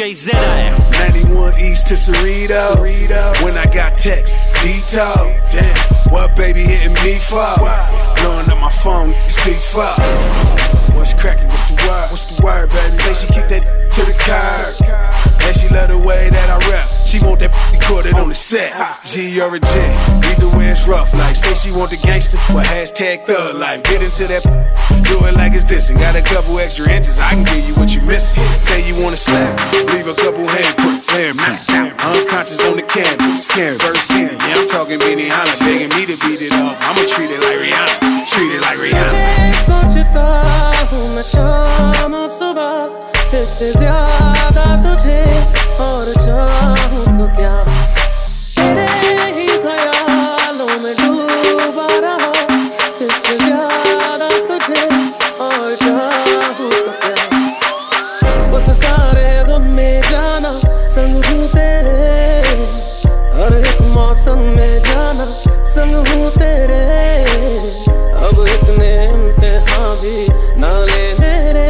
DJ ZIM. 91 East to Cerrito. When I got text, detail. Damn, what baby hitting me for? Blowing up my phone, C4. What's cracking? What's the word? What's the word, baby? Say she kick that to the curb. And she love the way that I rap. She want that recorded on the set. G or a G, either way it's rough. Like, say she want the gangster, but hashtag thug life. Get into that, do it like it's this. And got a couple extra inches, I can give you what you missing. Say you wanna slap, leave a couple handprints. Unconscious on the canvas. First city, yeah, I'm talking Benny Hanna. Begging me to beat it up. I'ma treat it like Rihanna. Treat it like Rihanna. सोचता हूँ मैं शाम और सुबह इससे ज्यादा तुझे और चाहूँ तो क्या तेरे ही ख्यालों में डूबा रहा इससे ज्यादा तुझे और चाहूँ तो क्या उस सारे गम में जाना संग हूँ तेरे हर एक मौसम में जाना संग हूँ तेरे अब इतने इम्तिहान भी ना ले मेरे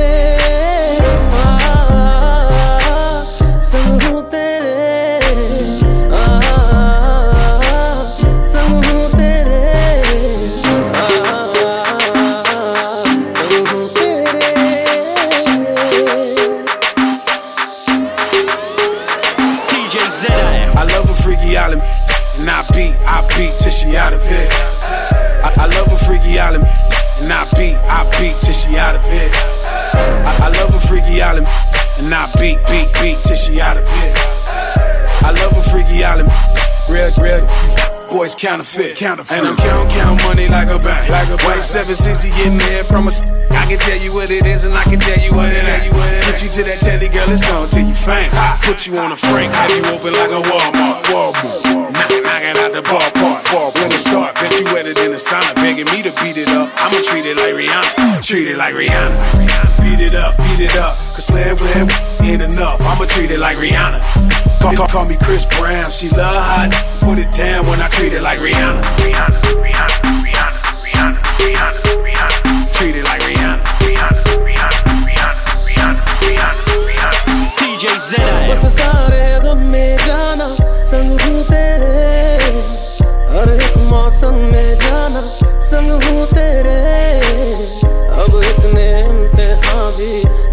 संग हूँ तेरे संग हूँ तेरे संग हूँ तेरे DJ ZIM. I love a freaky island, and I beat till she out of it. I love a freaky island, and I beat till she out of it. I love a freaky island, and I beat till she out of it. I love a freaky island, real, boys counterfeit. And I'm count money like a bank. White 760 getting there from a. I can tell you what it is, and I can tell you what it ain't. Get you to that telly, girl, it's on till you faint. Put you on a frame, have you open like a Walmart. Knocking out the ballpark. When it start, bet you wetter than a sauna. Begging me to beat it up, I'ma treat it like Rihanna. Treat it like Rihanna. Beat it up, cause playing ain't enough. I'ma treat it like Rihanna. Call me Chris Brown, she love hot. Put it down when I treat it like Rihanna. Treat it like Rihanna. DJ ZIM. बस सारे गम में जाना संग हूँ तेरे हर एक मौसम में जाना संग हूँ तेरे अब इतने इम्तिहान भी